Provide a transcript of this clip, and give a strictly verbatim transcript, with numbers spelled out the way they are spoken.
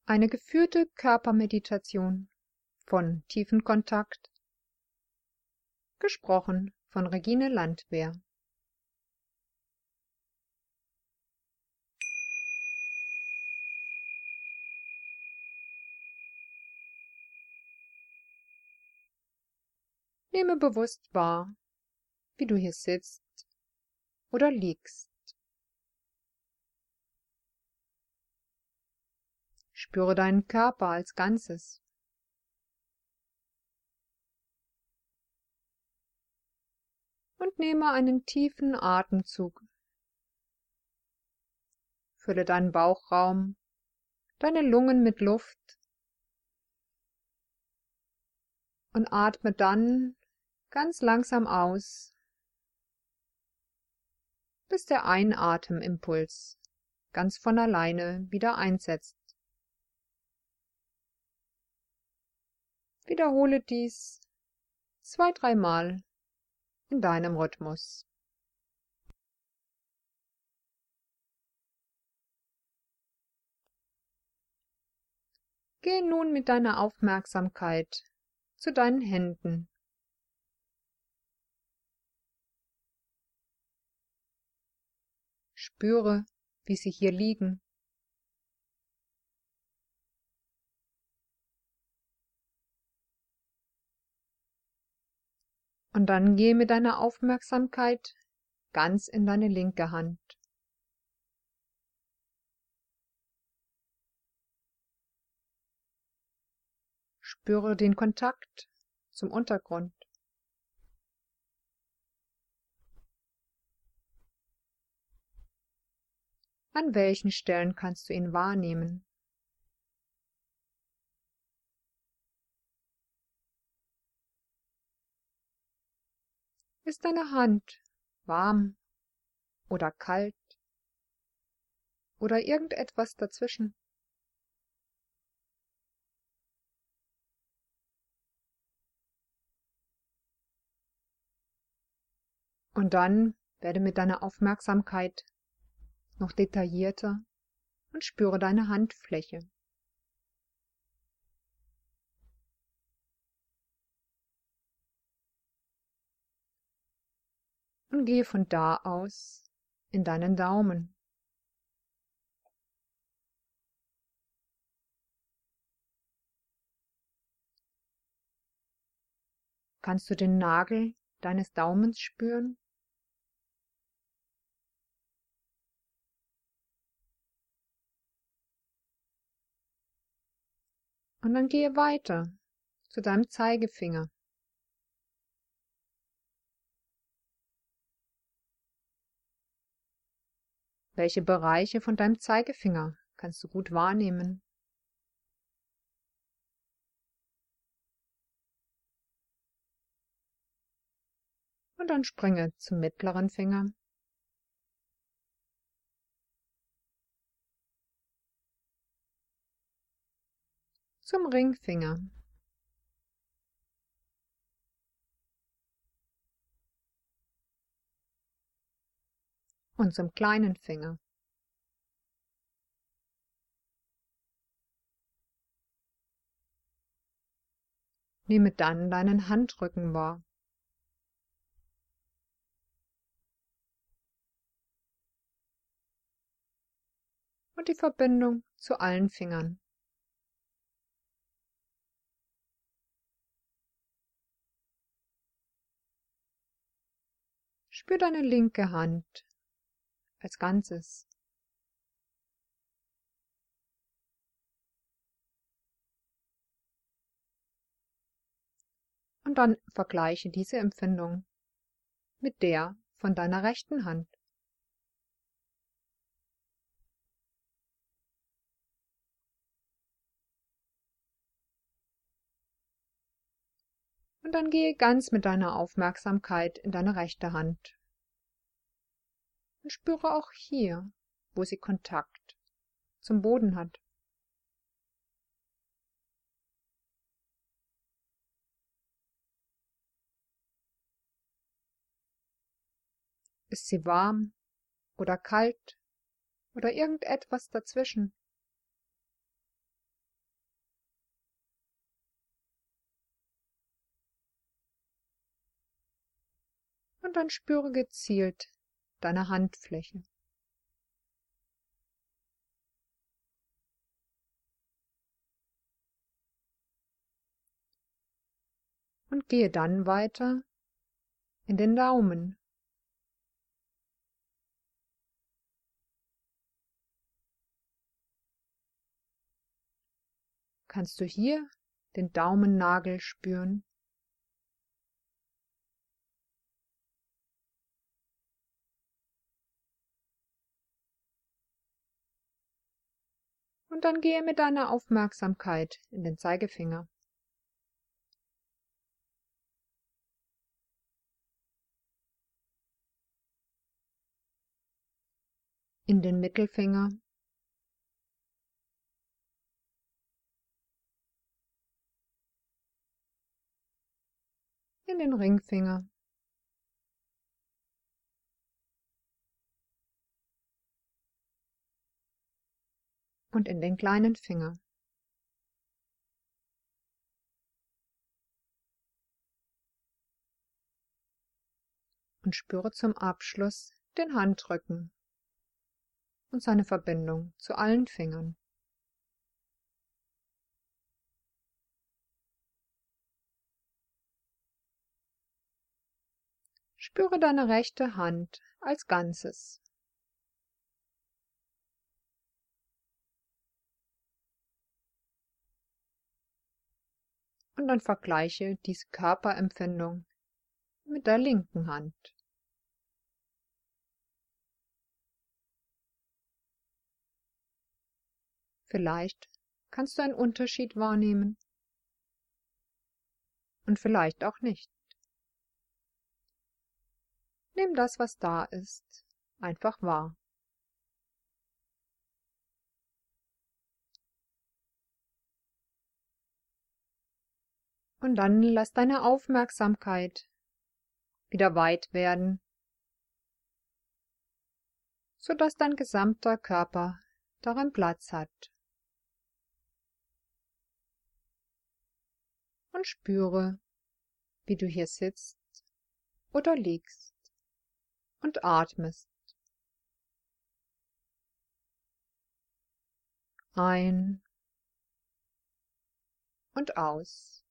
Eine geführte Körpermeditation von Tiefenkontakt, gesprochen von Regine Landwehr. Nehme bewusst wahr, wie du hier sitzt oder liegst. Spüre deinen Körper als Ganzes. Und nehme einen tiefen Atemzug. Fülle deinen Bauchraum, deine Lungen mit Luft und atme dann ganz langsam aus, bis der Einatemimpuls ganz von alleine wieder einsetzt. Wiederhole dies zwei, dreimal in deinem Rhythmus. Gehe nun mit deiner Aufmerksamkeit zu deinen Händen. Spüre, wie sie hier liegen. Und dann gehe mit deiner Aufmerksamkeit ganz in deine linke Hand. Spüre den Kontakt zum Untergrund. An welchen Stellen kannst du ihn wahrnehmen? Ist deine Hand warm oder kalt oder irgendetwas dazwischen? Und dann werde mit deiner Aufmerksamkeit noch detaillierter und spüre deine Handfläche. Und gehe von da aus in deinen Daumen. Kannst du den Nagel deines Daumens spüren? Und dann gehe weiter zu deinem Zeigefinger. Welche Bereiche von deinem Zeigefinger kannst du gut wahrnehmen? Und dann springe zum mittleren Finger. Zum Ringfinger. Und zum kleinen Finger. Nehme dann deinen Handrücken wahr. Und die Verbindung zu allen Fingern. Spür deine linke Hand als Ganzes. Und dann vergleiche diese Empfindung mit der von deiner rechten Hand. Und dann gehe ganz mit deiner Aufmerksamkeit in deine rechte Hand. Und spüre auch hier, wo sie Kontakt zum Boden hat. Ist sie warm oder kalt oder irgendetwas dazwischen? Und dann spüre gezielt deine Handfläche. Und gehe dann weiter in den Daumen. Kannst du hier den Daumennagel spüren? Und dann gehe mit deiner Aufmerksamkeit in den Zeigefinger. In den Mittelfinger. In den Ringfinger. Und in den kleinen Finger. Und spüre zum Abschluss den Handrücken und seine Verbindung zu allen Fingern. Spüre deine rechte Hand als Ganzes. Und dann vergleiche diese Körperempfindung mit der linken Hand. Vielleicht kannst du einen Unterschied wahrnehmen und vielleicht auch nicht. Nimm das, was da ist, einfach wahr. Und dann lass deine Aufmerksamkeit wieder weit werden, sodass dein gesamter Körper darin Platz hat. Und spüre, wie du hier sitzt oder liegst und atmest. Ein und aus.